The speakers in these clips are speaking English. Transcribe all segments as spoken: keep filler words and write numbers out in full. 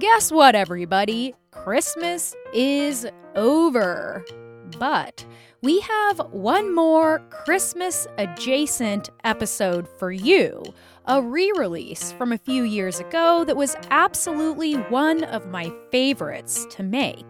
Guess what, everybody? Christmas is over. But we have one more Christmas-adjacent episode for you, a re-release from a few years ago that was absolutely one of my favorites to make.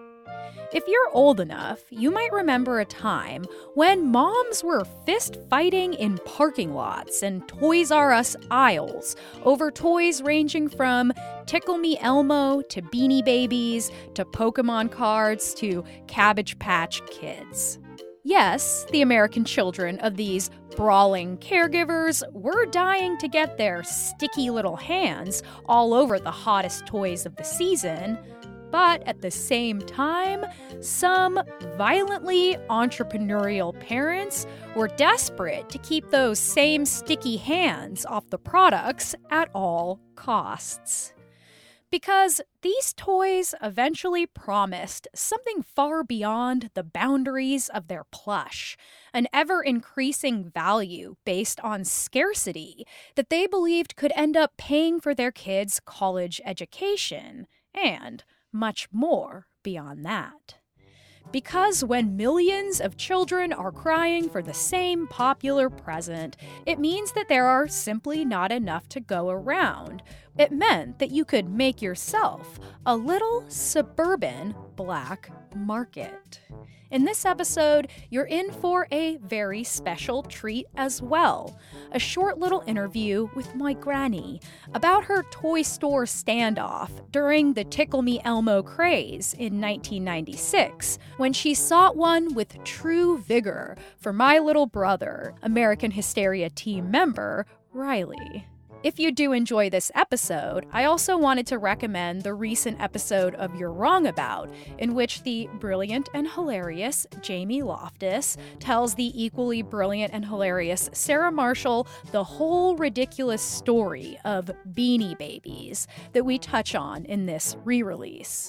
If you're old enough, you might remember a time when moms were fist-fighting in parking lots and Toys R Us aisles over toys ranging from Tickle Me Elmo to Beanie Babies to Pokemon cards to Cabbage Patch Kids. Yes, the American children of these brawling caregivers were dying to get their sticky little hands all over the hottest toys of the season. But at the same time, some violently entrepreneurial parents were desperate to keep those same sticky hands off the products at all costs. Because these toys eventually promised something far beyond the boundaries of their plush, an ever-increasing value based on scarcity that they believed could end up paying for their kids' college education, and much more beyond that. Because when millions of children are crying for the same popular present, it means that there are simply not enough to go around. It meant that you could make yourself a little suburban black market. In this episode, you're in for a very special treat as well. A short little interview with my granny about her toy store standoff during the Tickle Me Elmo craze in nineteen ninety-six, when she sought one with true vigor for my little brother, American Hysteria team member, Riley. If you do enjoy this episode, I also wanted to recommend the recent episode of You're Wrong About, in which the brilliant and hilarious Jamie Loftus tells the equally brilliant and hilarious Sarah Marshall the whole ridiculous story of Beanie Babies that we touch on in this re-release.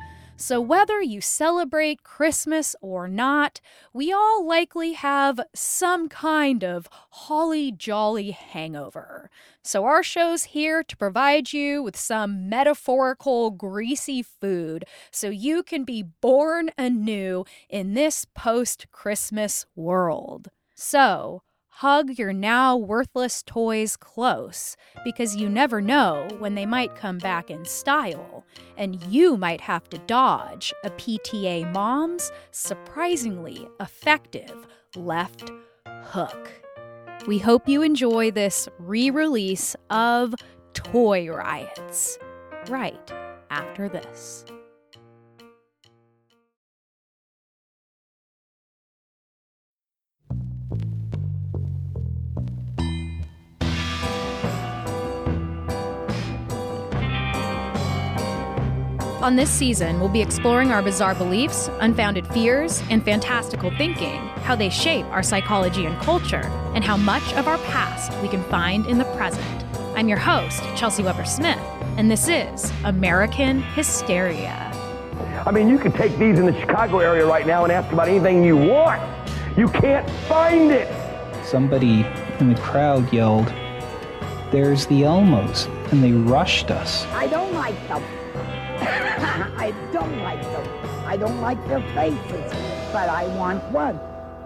So whether you celebrate Christmas or not, we all likely have some kind of holly jolly hangover. So our show's here to provide you with some metaphorical greasy food so you can be born anew in this post-Christmas world. So hug your now worthless toys close, because you never know when they might come back in style, and you might have to dodge a P T A mom's surprisingly effective left hook. We hope you enjoy this re-release of Toy Riots right after this. On this season, we'll be exploring our bizarre beliefs, unfounded fears, and fantastical thinking, how they shape our psychology and culture, and how much of our past we can find in the present. I'm your host, Chelsea Weber-Smith, and this is American Hysteria. I mean, you can take these in the Chicago area right now and ask about anything you want. You can't find it. Somebody in the crowd yelled, "There's the Elmos," and they rushed us. I don't like them. I don't like them. I don't like their faces, but I want one.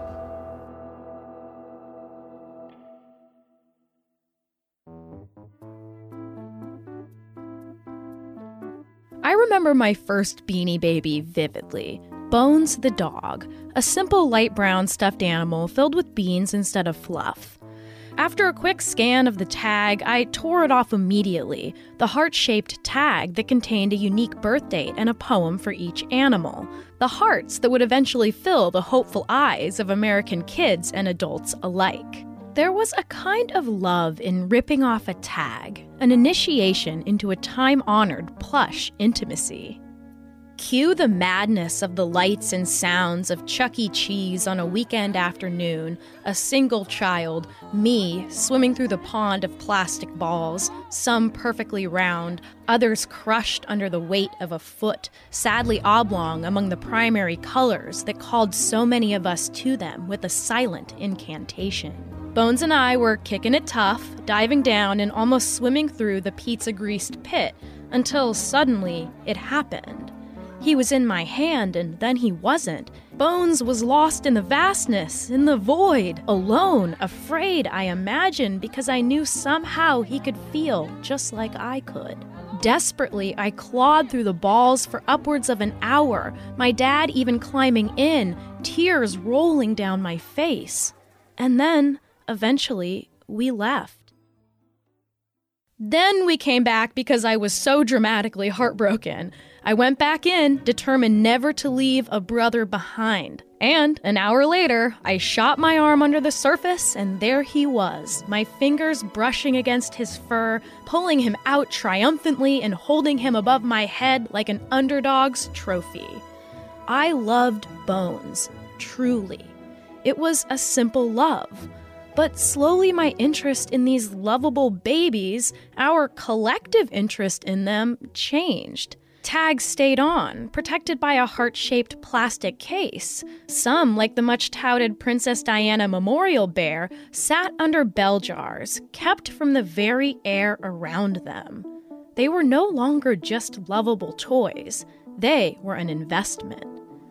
I remember my first Beanie Baby vividly. Bones the dog, a simple light brown stuffed animal filled with beans instead of fluff. After a quick scan of the tag, I tore it off immediately, the heart-shaped tag that contained a unique birth date and a poem for each animal. The hearts that would eventually fill the hopeful eyes of American kids and adults alike. There was a kind of love in ripping off a tag, an initiation into a time-honored plush intimacy. Cue the madness of the lights and sounds of Chuck E. Cheese on a weekend afternoon, a single child, me, swimming through the pond of plastic balls, some perfectly round, others crushed under the weight of a foot, sadly oblong among the primary colors that called so many of us to them with a silent incantation. Bones and I were kicking it tough, diving down and almost swimming through the pizza-greased pit, until suddenly it happened. He was in my hand, and then he wasn't. Bones was lost in the vastness, in the void, alone, afraid, I imagine, because I knew somehow he could feel just like I could. Desperately, I clawed through the balls for upwards of an hour, my dad even climbing in, tears rolling down my face. And then, eventually, we left. Then we came back because I was so dramatically heartbroken. I went back in, determined never to leave a brother behind. And an hour later, I shot my arm under the surface, and there he was, my fingers brushing against his fur, pulling him out triumphantly and holding him above my head like an underdog's trophy. I loved Bones, truly. It was a simple love. But slowly my interest in these lovable babies, our collective interest in them, changed. Tag stayed on, protected by a heart-shaped plastic case. Some, like the much-touted Princess Diana Memorial Bear, sat under bell jars, kept from the very air around them. They were no longer just lovable toys. They were an investment.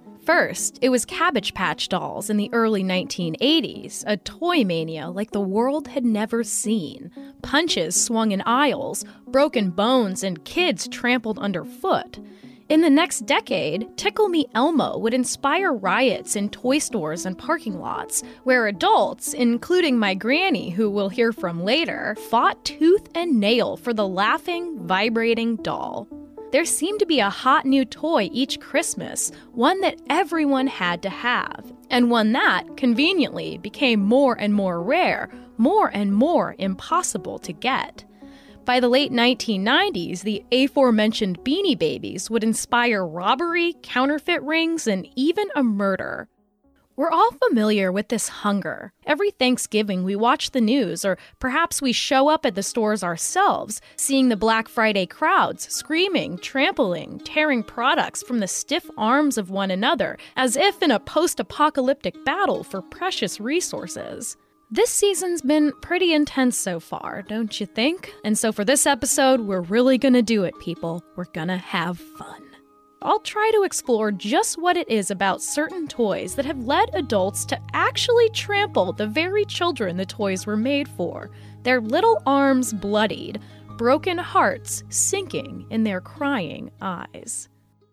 First, it was Cabbage Patch Dolls in the early nineteen eighties, a toy mania like the world had never seen. Punches swung in aisles, broken bones, and kids trampled underfoot. In the next decade, Tickle Me Elmo would inspire riots in toy stores and parking lots, where adults, including my granny, who we'll hear from later, fought tooth and nail for the laughing, vibrating doll. There seemed to be a hot new toy each Christmas, one that everyone had to have, and one that, conveniently, became more and more rare, more and more impossible to get. By the late nineteen nineties, the aforementioned Beanie Babies would inspire robbery, counterfeit rings, and even a murder. We're all familiar with this hunger. Every Thanksgiving, we watch the news, or perhaps we show up at the stores ourselves, seeing the Black Friday crowds screaming, trampling, tearing products from the stiff arms of one another, as if in a post-apocalyptic battle for precious resources. This season's been pretty intense so far, don't you think? And so for this episode, we're really gonna do it, people. We're gonna have fun. I'll try to explore just what it is about certain toys that have led adults to actually trample the very children the toys were made for, their little arms bloodied, broken hearts sinking in their crying eyes.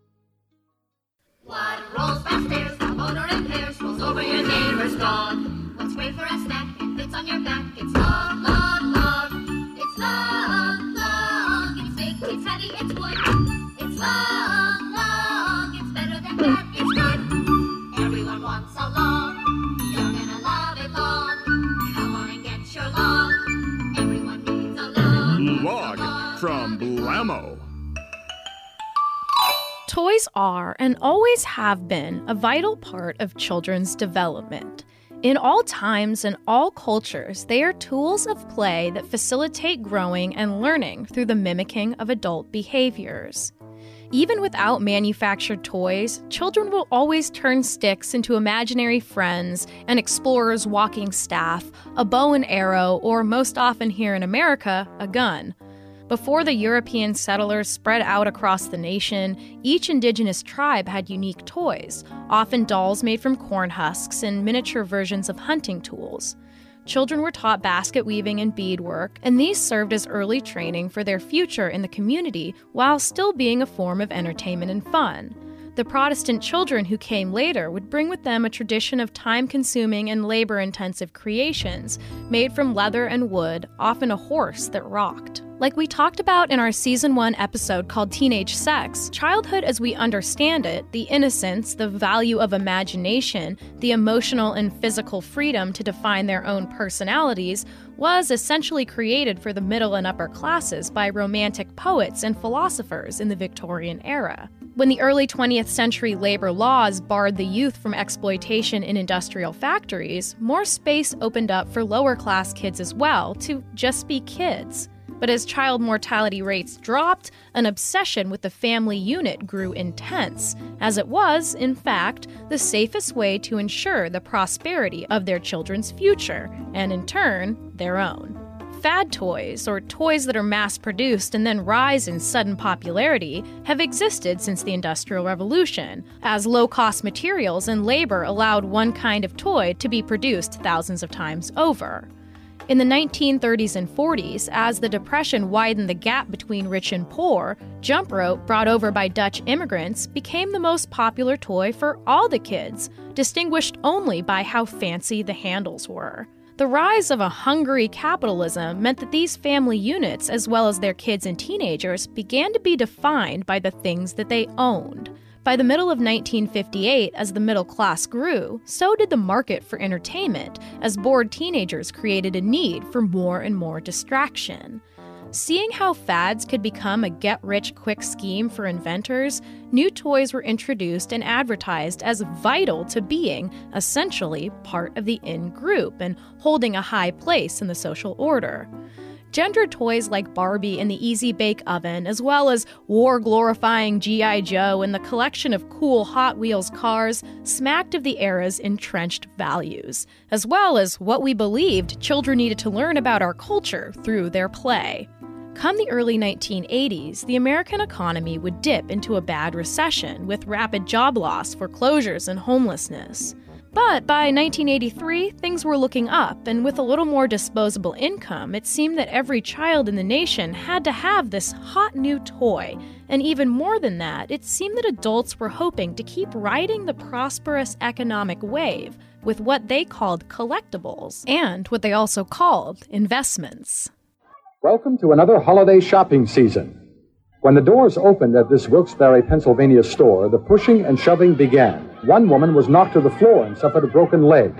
What rolls fast stairs, the motor impairs, rolls over your neighbor's dog. What's great for a snack and fits on your back? It's long, long, long. It's long, long. It's big, it's heavy, it's wood. It's long. That is good. Everyone wants a long. You're gonna love it long. Come on and get your long. Everyone needs a long. Log from Blammo. Toys are and always have been a vital part of children's development. In all times and all cultures, they are tools of play that facilitate growing and learning through the mimicking of adult behaviors. Even without manufactured toys, children will always turn sticks into imaginary friends, an explorer's walking staff, a bow and arrow, or most often here in America, a gun. Before the European settlers spread out across the nation, each indigenous tribe had unique toys, often dolls made from corn husks and miniature versions of hunting tools. Children were taught basket weaving and beadwork, and these served as early training for their future in the community while still being a form of entertainment and fun. The Protestant children who came later would bring with them a tradition of time-consuming and labor-intensive creations made from leather and wood, often a horse that rocked. Like we talked about in our season one episode called Teenage Sex, childhood as we understand it, the innocence, the value of imagination, the emotional and physical freedom to define their own personalities, was essentially created for the middle and upper classes by romantic poets and philosophers in the Victorian era. When the early twentieth century labor laws barred the youth from exploitation in industrial factories, more space opened up for lower-class kids as well to just be kids. But as child mortality rates dropped, an obsession with the family unit grew intense, as it was, in fact, the safest way to ensure the prosperity of their children's future, and in turn, their own. Fad toys, or toys that are mass-produced and then rise in sudden popularity, have existed since the Industrial Revolution, as low-cost materials and labor allowed one kind of toy to be produced thousands of times over. In the nineteen thirties and forties, as the Depression widened the gap between rich and poor, jump rope, brought over by Dutch immigrants, became the most popular toy for all the kids, distinguished only by how fancy the handles were. The rise of a hungry capitalism meant that these family units, as well as their kids and teenagers, began to be defined by the things that they owned. By the middle of nineteen fifty-eight, as the middle class grew, so did the market for entertainment, as bored teenagers created a need for more and more distraction. Seeing how fads could become a get-rich-quick scheme for inventors, new toys were introduced and advertised as vital to being, essentially, part of the in-group and holding a high place in the social order. Gendered toys like Barbie and the Easy Bake Oven, as well as war-glorifying G I Joe and the collection of cool Hot Wheels cars, smacked of the era's entrenched values, as well as what we believed children needed to learn about our culture through their play. Come the early nineteen eighties, the American economy would dip into a bad recession with rapid job loss, foreclosures, and homelessness. But by nineteen eighty-three, things were looking up, and with a little more disposable income, it seemed that every child in the nation had to have this hot new toy. And even more than that, it seemed that adults were hoping to keep riding the prosperous economic wave with what they called collectibles, and what they also called investments. Welcome to another holiday shopping season. When the doors opened at this Wilkes-Barre, Pennsylvania store, the pushing and shoving began. One woman was knocked to the floor and suffered a broken leg.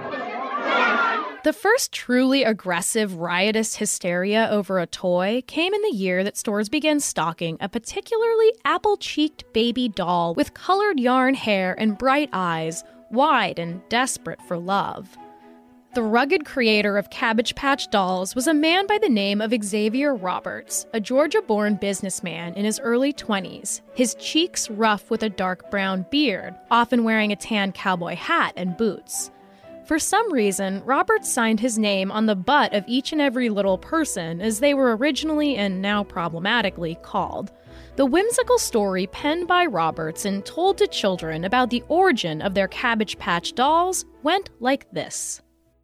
The first truly aggressive, riotous hysteria over a toy came in the year that stores began stocking a particularly apple-cheeked baby doll with colored yarn hair and bright eyes, wide and desperate for love. The rugged creator of Cabbage Patch Dolls was a man by the name of Xavier Roberts, a Georgia-born businessman in his early twenties, his cheeks rough with a dark brown beard, often wearing a tan cowboy hat and boots. For some reason, Roberts signed his name on the butt of each and every little person, as they were originally and now problematically called. The whimsical story penned by Roberts and told to children about the origin of their Cabbage Patch Dolls went like this.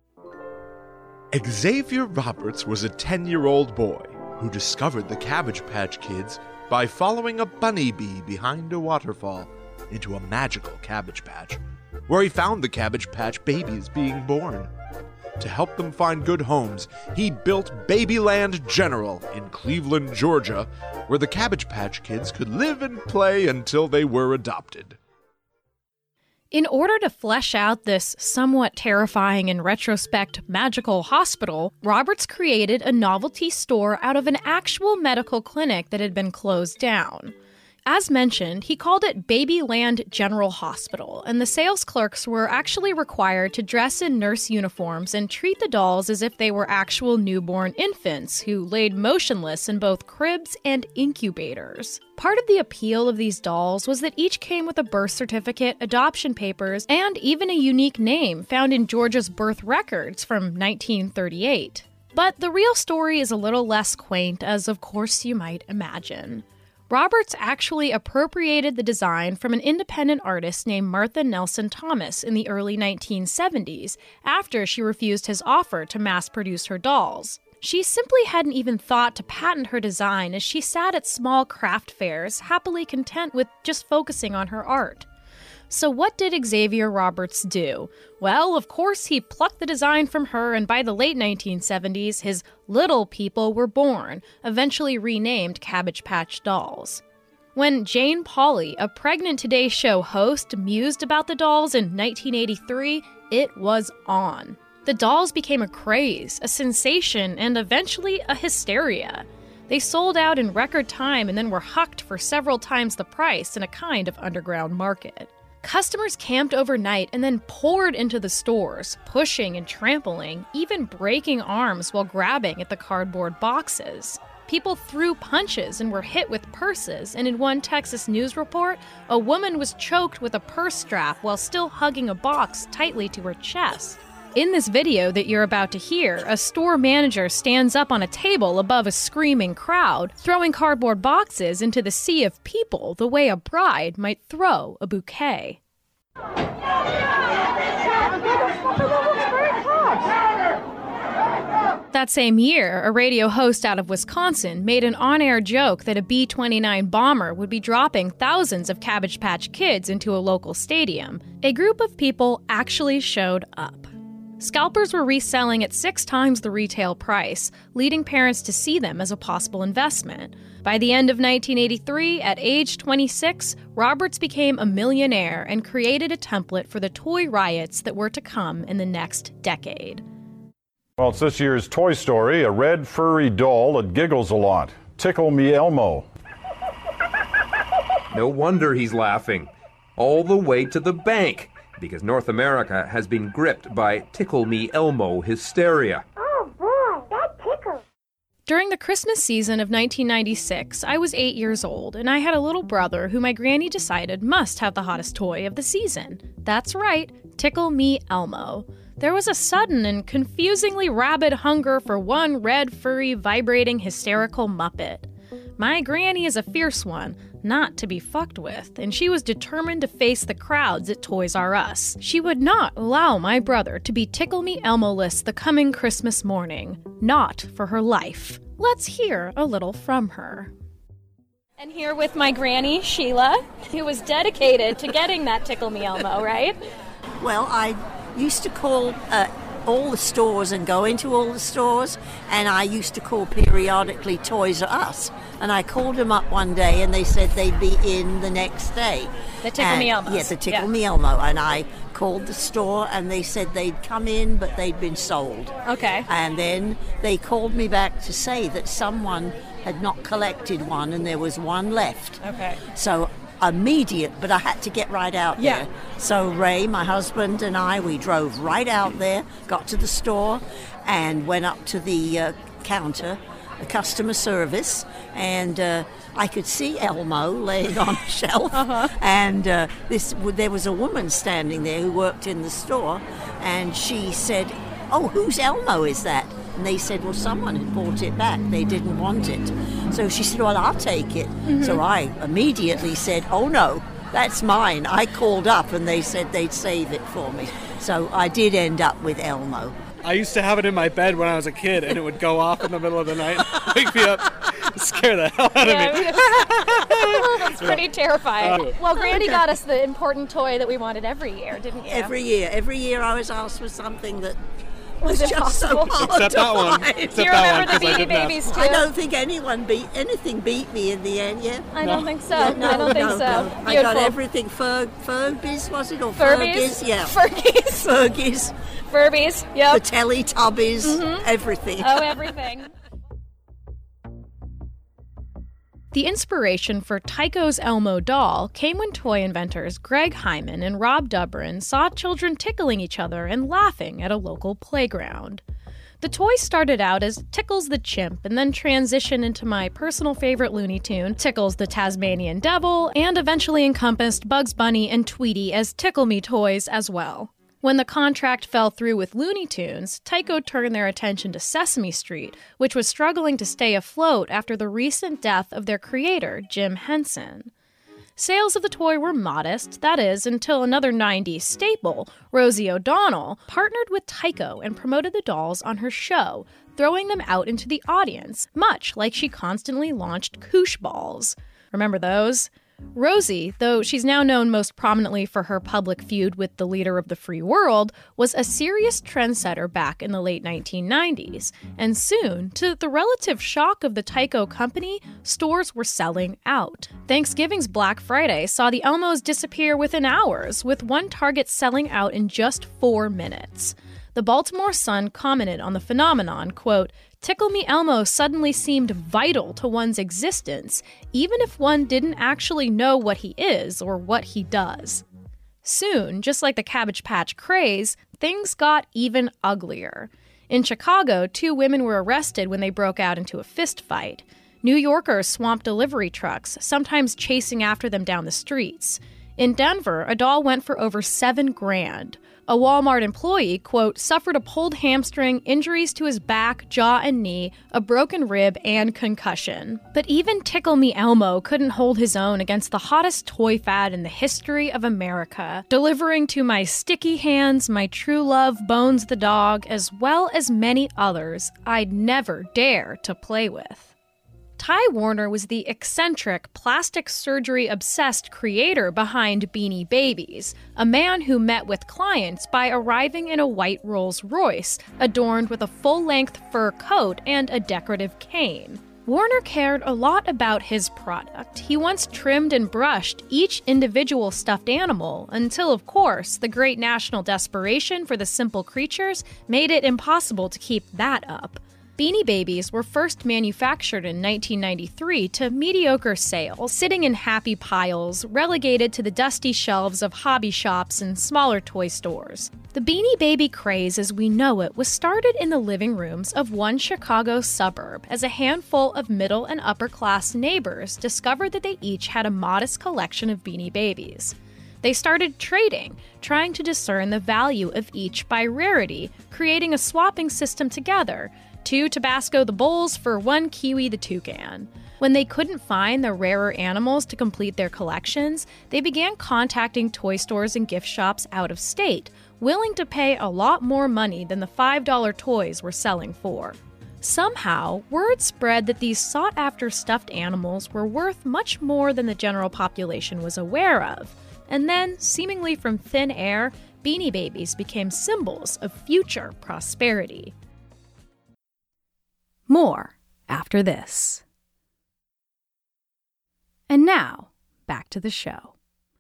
Xavier Roberts was a ten-year-old boy who discovered the Cabbage Patch Kids by following a bunny bee behind a waterfall into a magical cabbage patch, where he found the Cabbage Patch babies being born. To help them find good homes, he built Babyland General in Cleveland, Georgia, where the Cabbage Patch Kids could live and play until they were adopted. In order to flesh out this somewhat terrifying in retrospect magical hospital, Roberts created a novelty store out of an actual medical clinic that had been closed down. As mentioned, he called it Babyland General Hospital, and the sales clerks were actually required to dress in nurse uniforms and treat the dolls as if they were actual newborn infants who laid motionless in both cribs and incubators. Part of the appeal of these dolls was that each came with a birth certificate, adoption papers, and even a unique name found in Georgia's birth records from nineteen thirty-eight. But the real story is a little less quaint, as of course you might imagine. Roberts actually appropriated the design from an independent artist named Martha Nelson Thomas in the early nineteen seventies, after she refused his offer to mass-produce her dolls. She simply hadn't even thought to patent her design as she sat at small craft fairs, happily content with just focusing on her art. So what did Xavier Roberts do? Well, of course, he plucked the design from her, and by the late nineteen seventies, his little people were born, eventually renamed Cabbage Patch Dolls. When Jane Pauley, a pregnant Today Show host, mused about the dolls in nineteen eighty-three, it was on. The dolls became a craze, a sensation, and eventually a hysteria. They sold out in record time and then were hucked for several times the price in a kind of underground market. Customers camped overnight and then poured into the stores, pushing and trampling, even breaking arms while grabbing at the cardboard boxes. People threw punches and were hit with purses, and in one Texas news report, a woman was choked with a purse strap while still hugging a box tightly to her chest. In this video that you're about to hear, a store manager stands up on a table above a screaming crowd, throwing cardboard boxes into the sea of people the way a bride might throw a bouquet. That same year, a radio host out of Wisconsin made an on-air joke that a B twenty-nine bomber would be dropping thousands of Cabbage Patch Kids into a local stadium. A group of people actually showed up. Scalpers were reselling at six times the retail price, leading parents to see them as a possible investment. By the end of nineteen eighty-three, at age twenty-six, Roberts became a millionaire and created a template for the toy riots that were to come in the next decade. Well, it's this year's Toy Story, a red furry doll that giggles a lot. Tickle Me Elmo. No wonder he's laughing. All the way to the bank, because North America has been gripped by Tickle Me Elmo hysteria. Oh boy, that tickles. During the Christmas season of nineteen ninety-six, I was eight years old, and I had a little brother who my granny decided must have the hottest toy of the season. That's right, Tickle Me Elmo. There was a sudden and confusingly rabid hunger for one red, furry, vibrating, hysterical Muppet. My granny is a fierce one, not to be fucked with, and she was determined to face the crowds at Toys R Us. She would not allow my brother to be Tickle Me Elmo-less the coming Christmas morning. Not for her life. Let's hear a little from her. And here with my granny, Sheila, who was dedicated to getting that Tickle Me Elmo, right? Well, I used to call uh, all the stores and go into all the stores, and I used to call periodically Toys R Us. And I called them up one day, and they said they'd be in the next day. The Tickle and, Me Elmo. Yeah, the Tickle yeah. Me Elmo. And I called the store, and they said they'd come in, but they'd been sold. Okay. And then they called me back to say that someone had not collected one, and there was one left. Okay. So immediate, but I had to get right out yeah. there. So Ray, my husband, and I, we drove right out there, got to the store, and went up to the uh, counter, the customer service, and uh, I could see Elmo laying on a shelf, uh-huh. and uh, this there was a woman standing there who worked in the store, and she said, "Oh, whose Elmo is that?" And they said, well, someone had bought it back. They didn't want it. So she said, well, I'll take it. Mm-hmm. So I immediately said, oh, no, that's mine. I called up and they said they'd save it for me. So I did end up with Elmo. I used to have it in my bed when I was a kid, and it would go off in the middle of the night, wake me up, scare the hell out yeah, of me. I mean, it's pretty terrifying. Uh, well, Granny got us the important toy that we wanted every year, didn't you? Every year. Every year I was asked for something that was, was just so hard Except to that one. find. Except Do you that remember one, the Beanie Babies have... too? I don't think anyone beat anything beat me in the end. Yeah, I no. don't think so. Yeah, no, I don't think no, so. No. Beautiful. I got everything. Ferg, Fergbies was it or Furbies? Fergies? Yeah, Fergies. Fergies. Furbies. Yep. The Teletubbies. Mm-hmm. Everything. Oh, everything. The inspiration for Tycho's Elmo doll came when toy inventors Greg Hyman and Rob Dubrin saw children tickling each other and laughing at a local playground. The toy started out as Tickles the Chimp and then transitioned into my personal favorite Looney Tune, Tickles the Tasmanian Devil, and eventually encompassed Bugs Bunny and Tweety as Tickle Me toys as well. When the contract fell through with Looney Tunes, Tycho turned their attention to Sesame Street, which was struggling to stay afloat after the recent death of their creator, Jim Henson. Sales of the toy were modest, that is, until another nineties staple, Rosie O'Donnell, partnered with Tycho and promoted the dolls on her show, throwing them out into the audience, much like she constantly launched koosh balls. Remember those? Rosie, though she's now known most prominently for her public feud with the leader of the free world, was a serious trendsetter back in the late nineteen nineties. And soon, to the relative shock of the Tycho company, stores were selling out. Thanksgiving's Black Friday saw the Elmos disappear within hours, with one Target selling out in just four minutes. The Baltimore Sun commented on the phenomenon, quote, "Tickle Me Elmo suddenly seemed vital to one's existence, even if one didn't actually know what he is or what he does." Soon, just like the Cabbage Patch craze, things got even uglier. In Chicago, two women were arrested when they broke out into a fist fight. New Yorkers swamped delivery trucks, sometimes chasing after them down the streets. In Denver, a doll went for over seven grand. A Walmart employee, quote, suffered a pulled hamstring, injuries to his back, jaw, and knee, a broken rib, and concussion. But even Tickle Me Elmo couldn't hold his own against the hottest toy fad in the history of America, delivering to my sticky hands my true love Bones the dog, as well as many others I'd never dare to play with. Ty Warner was the eccentric, plastic surgery-obsessed creator behind Beanie Babies, a man who met with clients by arriving in a white Rolls-Royce, adorned with a full-length fur coat and a decorative cane. Warner cared a lot about his product. He once trimmed and brushed each individual stuffed animal until, of course, the great national desperation for the simple creatures made it impossible to keep that up. Beanie Babies were first manufactured in nineteen ninety-three to mediocre sales, sitting in happy piles, relegated to the dusty shelves of hobby shops and smaller toy stores. The Beanie Baby craze as we know it was started in the living rooms of one Chicago suburb as a handful of middle and upper-class neighbors discovered that they each had a modest collection of Beanie Babies. They started trading, trying to discern the value of each by rarity, creating a swapping system together. Two Tabasco the Bulls for one Kiwi the Toucan. When they couldn't find the rarer animals to complete their collections, they began contacting toy stores and gift shops out of state, willing to pay a lot more money than the five dollar toys were selling for. Somehow, word spread that these sought-after stuffed animals were worth much more than the general population was aware of. And then, seemingly from thin air, Beanie Babies became symbols of future prosperity. More after this. And now, back to the show.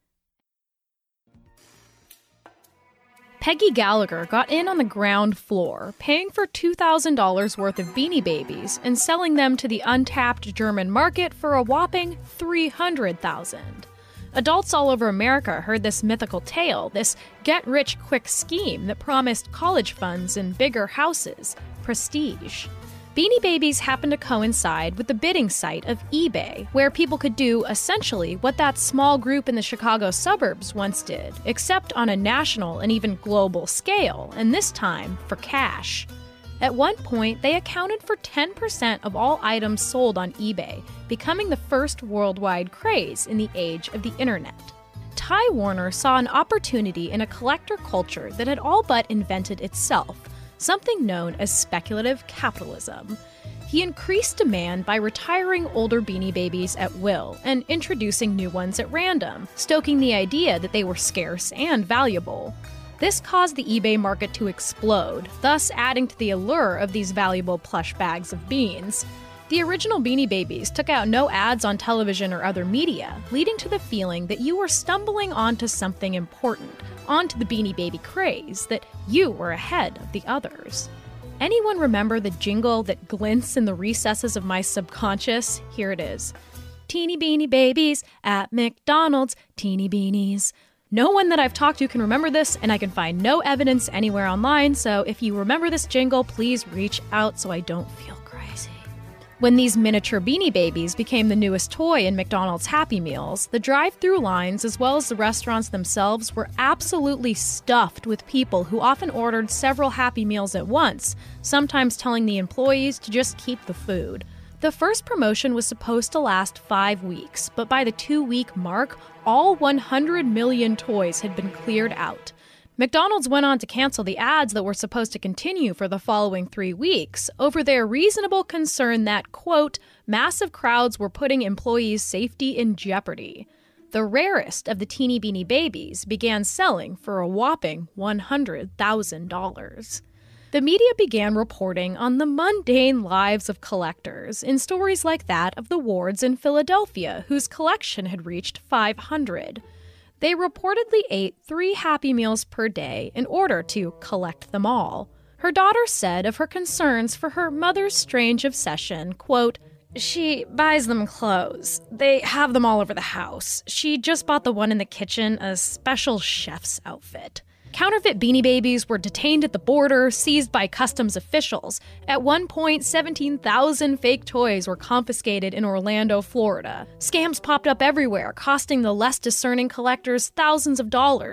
Peggy Gallagher got in on the ground floor, paying for two thousand dollars worth of Beanie Babies and selling them to the untapped German market for a whopping three hundred thousand dollars. Adults all over America heard this mythical tale, this get-rich-quick scheme that promised college funds and bigger houses, prestige. Beanie Babies happened to coincide with the bidding site of eBay, where people could do essentially what that small group in the Chicago suburbs once did, except on a national and even global scale, and this time for cash. At one point, they accounted for ten percent of all items sold on eBay, becoming the first worldwide craze in the age of the internet. Ty Warner saw an opportunity in a collector culture that had all but invented itself, something known as speculative capitalism. He increased demand by retiring older Beanie Babies at will and introducing new ones at random, stoking the idea that they were scarce and valuable. This caused the eBay market to explode, thus adding to the allure of these valuable plush bags of beans. The original Beanie Babies took out no ads on television or other media, leading to the feeling that you were stumbling onto something important, onto the Beanie Baby craze, that you were ahead of the others. Anyone remember the jingle that glints in the recesses of my subconscious? Here it is. Teeny Beanie Babies at McDonald's, teeny beanies. No one that I've talked to can remember this, and I can find no evidence anywhere online, so if you remember this jingle, please reach out so I don't feel crazy. When these miniature Beanie Babies became the newest toy in McDonald's Happy Meals, the drive-thru lines as well as the restaurants themselves were absolutely stuffed with people who often ordered several Happy Meals at once, sometimes telling the employees to just keep the food. The first promotion was supposed to last five weeks, but by the two-week mark, all one hundred million toys had been cleared out. McDonald's went on to cancel the ads that were supposed to continue for the following three weeks over their reasonable concern that, quote, massive crowds were putting employees' safety in jeopardy. The rarest of the teeny Beanie Babies began selling for a whopping one hundred thousand dollars. The media began reporting on the mundane lives of collectors in stories like that of the Wards in Philadelphia, whose collection had reached five hundred. They reportedly ate three Happy Meals per day in order to collect them all. Her daughter said of her concerns for her mother's strange obsession, quote, she buys them clothes. They have them all over the house. She just bought the one in the kitchen, a special chef's outfit. Counterfeit Beanie Babies were detained at the border, seized by customs officials. At one point, seventeen thousand fake toys were confiscated in Orlando, Florida. Scams popped up everywhere, costing the less discerning collectors thousands of dollars.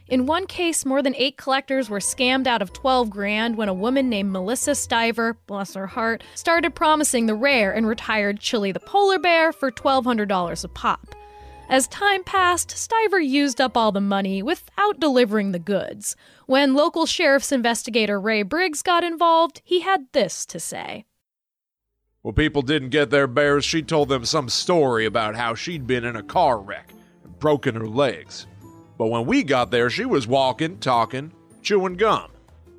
In one case, more than eight collectors were scammed out of twelve grand when a woman named Melissa Stiver, bless her heart, started promising the rare and retired Chili the polar bear for twelve hundred dollars a pop. As time passed, Stiver used up all the money without delivering the goods. When local sheriff's investigator Ray Briggs got involved, he had this to say. When people didn't get their bears, she told them some story about how she'd been in a car wreck and broken her legs. But when we got there, she was walking, talking, chewing gum.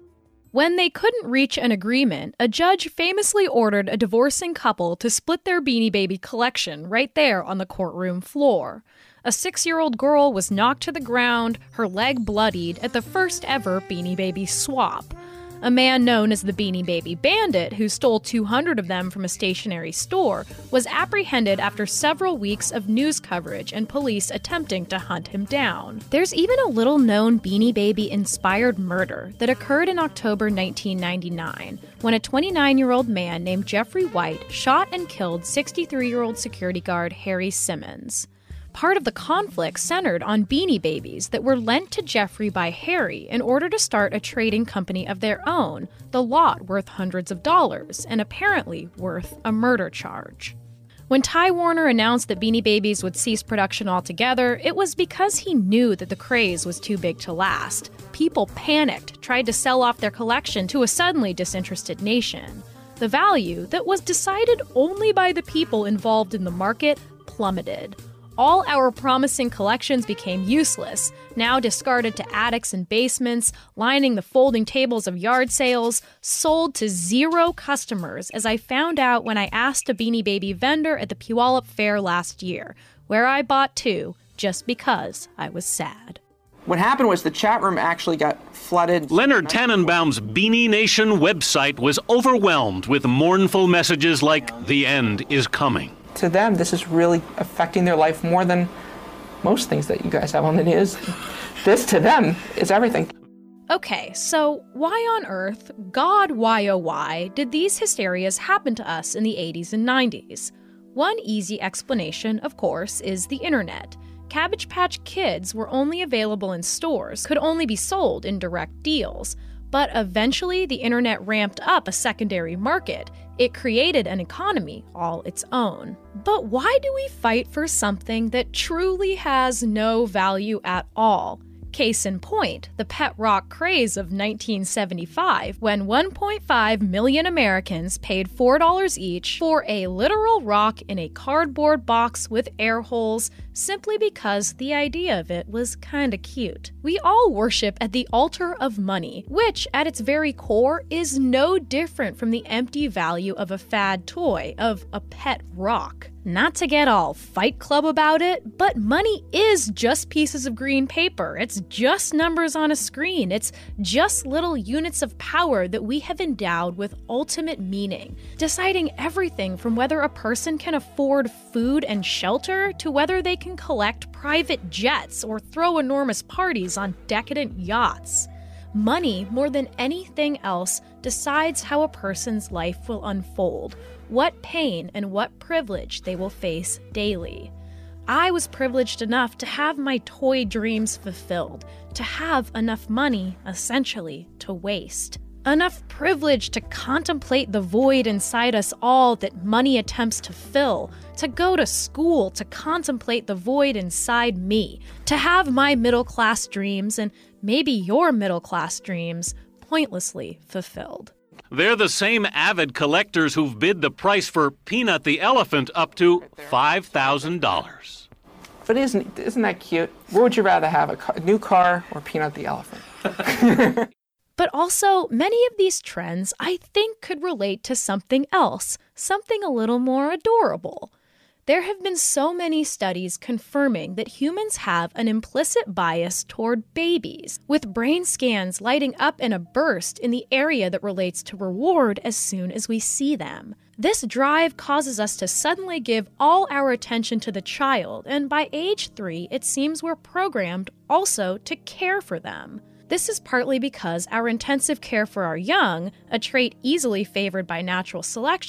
When they couldn't reach an agreement, a judge famously ordered a divorcing couple to split their Beanie Baby collection right there on the courtroom floor. A six-year-old girl was knocked to the ground, her leg bloodied, at the first ever Beanie Baby swap. A man known as the Beanie Baby Bandit, who stole two hundred of them from a stationery store, was apprehended after several weeks of news coverage and police attempting to hunt him down. There's even a little-known Beanie Baby-inspired murder that occurred in October nineteen ninety-nine, when a twenty-nine-year-old man named Jeffrey White shot and killed sixty-three-year-old security guard Harry Simmons. Part of the conflict centered on Beanie Babies that were lent to Jeffrey by Harry in order to start a trading company of their own, the lot worth hundreds of dollars and apparently worth a murder charge. When Ty Warner announced that Beanie Babies would cease production altogether, it was because he knew that the craze was too big to last. People panicked, tried to sell off their collection to a suddenly disinterested nation. The value that was decided only by the people involved in the market plummeted. All our promising collections became useless, now discarded to attics and basements, lining the folding tables of yard sales, sold to zero customers, as I found out when I asked a Beanie Baby vendor at the Puyallup Fair last year, where I bought two just because I was sad. What happened was the chat room actually got flooded. Leonard Tannenbaum's Beanie Nation website was overwhelmed with mournful messages like, "The end is coming." To them, this is really affecting their life more than most things that you guys have on the news. This, to them, is everything. Okay, so why on earth, God why oh why, did these hysterias happen to us in the eighties and nineties? One easy explanation, of course, is the internet. Cabbage Patch Kids were only available in stores, could only be sold in direct deals. But eventually, the internet ramped up a secondary market. It created an economy all its own. But why do we fight for something that truly has no value at all? Case in point, the pet rock craze of nineteen seventy-five, when one point five million Americans paid four dollars each for a literal rock in a cardboard box with air holes, simply because the idea of it was kinda cute. We all worship at the altar of money, which, at its very core, is no different from the empty value of a fad toy, of a pet rock. Not to get all Fight Club about it, but money is just pieces of green paper. It's just numbers on a screen. It's just little units of power that we have endowed with ultimate meaning, deciding everything from whether a person can afford food and shelter to whether they can collect private jets or throw enormous parties on decadent yachts. Money, more than anything else, decides how a person's life will unfold, what pain and what privilege they will face daily. I was privileged enough to have my toy dreams fulfilled, to have enough money, essentially, to waste. Enough privilege to contemplate the void inside us all that money attempts to fill, to go to school to contemplate the void inside me, to have my middle-class dreams, and maybe your middle-class dreams, pointlessly fulfilled. They're the same avid collectors who've bid the price for Peanut the elephant up to five thousand dollars. But isn't, isn't that cute? What would you rather have, a, car, a new car or Peanut the elephant? But also, many of these trends, I think, could relate to something else, something a little more adorable. There have been so many studies confirming that humans have an implicit bias toward babies, with brain scans lighting up in a burst in the area that relates to reward as soon as we see them. This drive causes us to suddenly give all our attention to the child, and by age three, it seems we're programmed also to care for them. This is partly because our intensive care for our young, a trait easily favored by natural selection,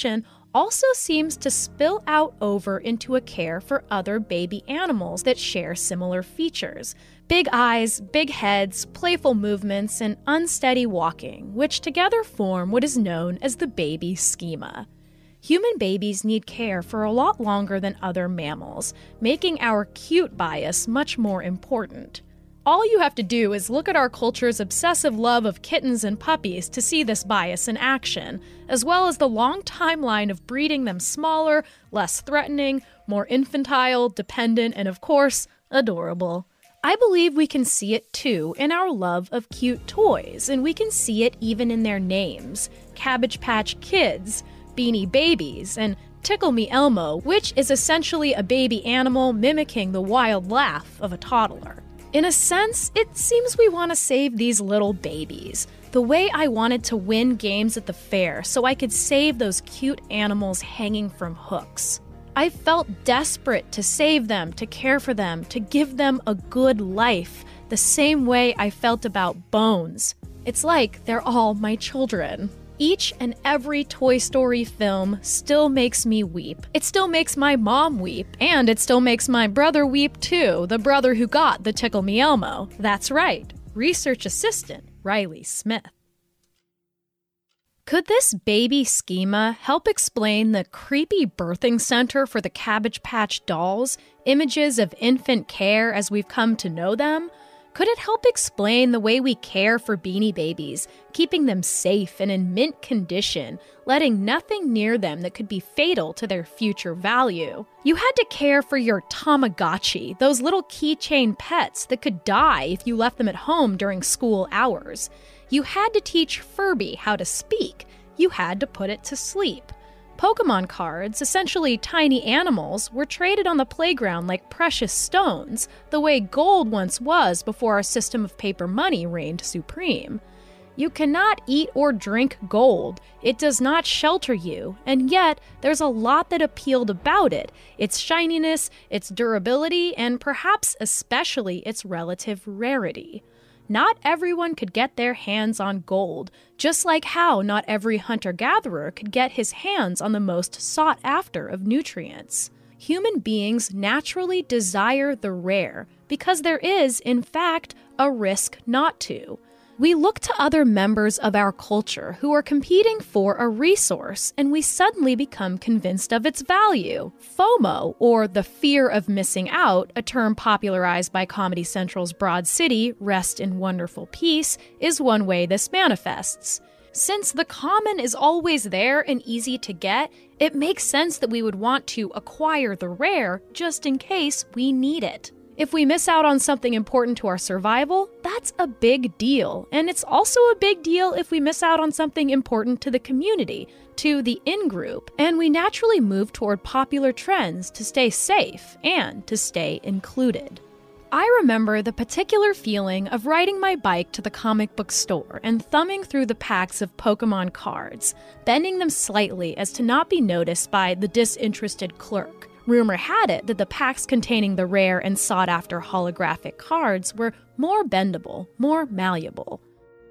also seems to spill out over into a care for other baby animals that share similar features. Big eyes, big heads, playful movements, and unsteady walking, which together form what is known as the baby schema. Human babies need care for a lot longer than other mammals, making our cute bias much more important. All you have to do is look at our culture's obsessive love of kittens and puppies to see this bias in action, as well as the long timeline of breeding them smaller, less threatening, more infantile, dependent, and of course, adorable. I believe we can see it too in our love of cute toys, and we can see it even in their names: Cabbage Patch Kids, Beanie Babies, and Tickle Me Elmo, which is essentially a baby animal mimicking the wild laugh of a toddler. In a sense, it seems we want to save these little babies, the way I wanted to win games at the fair so I could save those cute animals hanging from hooks. I felt desperate to save them, to care for them, to give them a good life, the same way I felt about Bones. It's like they're all my children. Each and every Toy Story film still makes me weep. It still makes my mom weep, and it still makes my brother weep too, the brother who got the Tickle Me Elmo. That's right, research assistant Riley Smith. Could this baby schema help explain the creepy birthing center for the Cabbage Patch dolls, images of infant care as we've come to know them? Could it help explain the way we care for Beanie Babies, keeping them safe and in mint condition, letting nothing near them that could be fatal to their future value? You had to care for your Tamagotchi, those little keychain pets that could die if you left them at home during school hours. You had to teach Furby how to speak. You had to put it to sleep. Pokemon cards, essentially tiny animals, were traded on the playground like precious stones, the way gold once was before our system of paper money reigned supreme. You cannot eat or drink gold. It does not shelter you, and yet there's a lot that appealed about it: its shininess, its durability, and perhaps especially its relative rarity. Not everyone could get their hands on gold, just like how not every hunter-gatherer could get his hands on the most sought-after of nutrients. Human beings naturally desire the rare, because there is, in fact, a risk not to. We look to other members of our culture who are competing for a resource, and we suddenly become convinced of its value. FOMO, or the fear of missing out, a term popularized by Comedy Central's Broad City, Rest in Wonderful Peace, is one way this manifests. Since the common is always there and easy to get, it makes sense that we would want to acquire the rare just in case we need it. If we miss out on something important to our survival, that's a big deal. And it's also a big deal if we miss out on something important to the community, to the in-group, and we naturally move toward popular trends to stay safe and to stay included. I remember the particular feeling of riding my bike to the comic book store and thumbing through the packs of Pokemon cards, bending them slightly as to not be noticed by the disinterested clerk. Rumor had it that the packs containing the rare and sought-after holographic cards were more bendable, more malleable.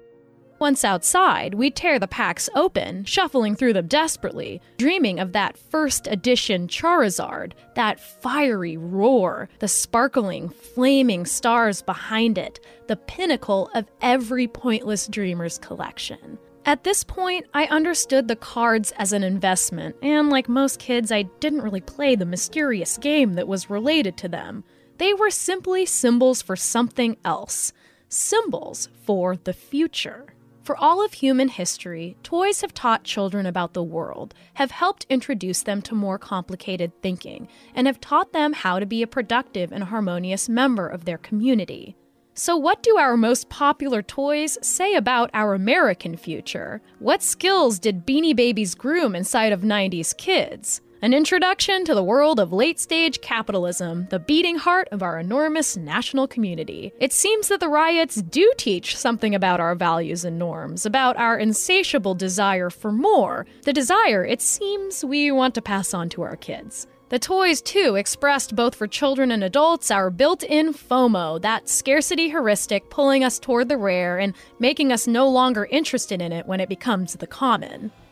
Once outside, we'd tear the packs open, shuffling through them desperately, dreaming of that first edition Charizard, that fiery roar, the sparkling, flaming stars behind it, the pinnacle of every pointless dreamer's collection. At this point, I understood the cards as an investment, and like most kids, I didn't really play the mysterious game that was related to them. They were simply symbols for something else. Symbols for the future. For all of human history, toys have taught children about the world, have helped introduce them to more complicated thinking, and have taught them how to be a productive and harmonious member of their community. So what do our most popular toys say about our American future? What skills did Beanie Babies groom inside of nineties kids? An introduction to the world of late-stage capitalism, the beating heart of our enormous national community. It seems that the riots do teach something about our values and norms, about our insatiable desire for more, the desire it seems we want to pass on to our kids. The toys, too, expressed both for children and adults our built-in FOMO, that scarcity heuristic pulling us toward the rare and making us no longer interested in it when it becomes the common.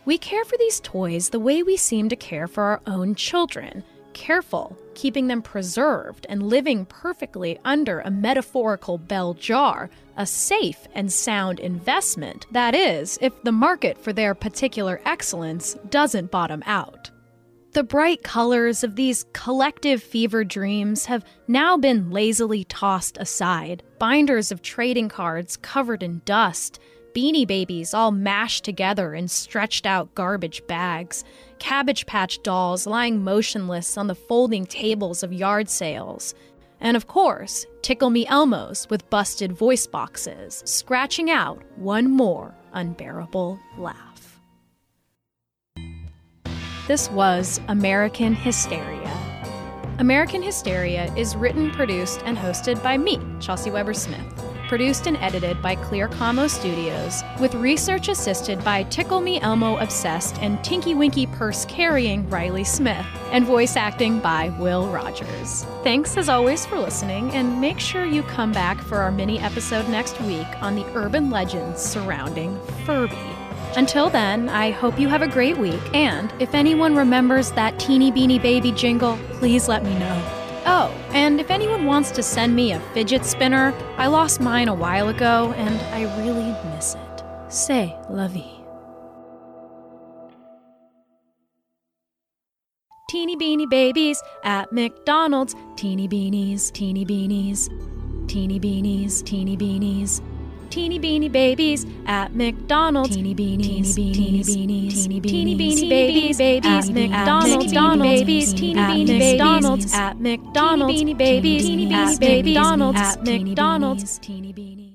We care for these toys the way we seem to care for our own children. Careful, keeping them preserved and living perfectly under a metaphorical bell jar, a safe and sound investment. That is, if the market for their particular excellence doesn't bottom out. The bright colors of these collective fever dreams have now been lazily tossed aside. Binders of trading cards covered in dust, Beanie Babies all mashed together in stretched-out garbage bags, Cabbage Patch dolls lying motionless on the folding tables of yard sales, and of course, Tickle Me Elmos with busted voice boxes, scratching out one more unbearable laugh. This was American Hysteria. American Hysteria is written, produced, and hosted by me, Chelsea Weber-Smith. Produced and edited by Clear Commo Studios, with research assisted by Tickle Me Elmo obsessed and Tinky Winky purse carrying Riley Smith, and voice acting by Will Rogers. Thanks as always for listening, and make sure you come back for our mini episode next week on the urban legends surrounding Furby. Until then, I hope you have a great week, and if anyone remembers that Teeny Beanie Baby jingle, please let me know. Oh, and if anyone wants to send me a fidget spinner, I lost mine a while ago, and I really miss it. C'est la vie. Teeny Beanie Babies at McDonald's. Teeny Beanies, Teeny Beanies, Teeny Beanies, Teeny Beanies. Teeny Beanie Babies at McDonald's. Teeny Beanies, Teeny Beanies, Teeny Beanie Babies at McDonald's. Teeny Babies, Teeny Beanie Babies at McDonald's. Teeny Beanie Babies at McDonald's. At McDonald's. Teeny Beanie.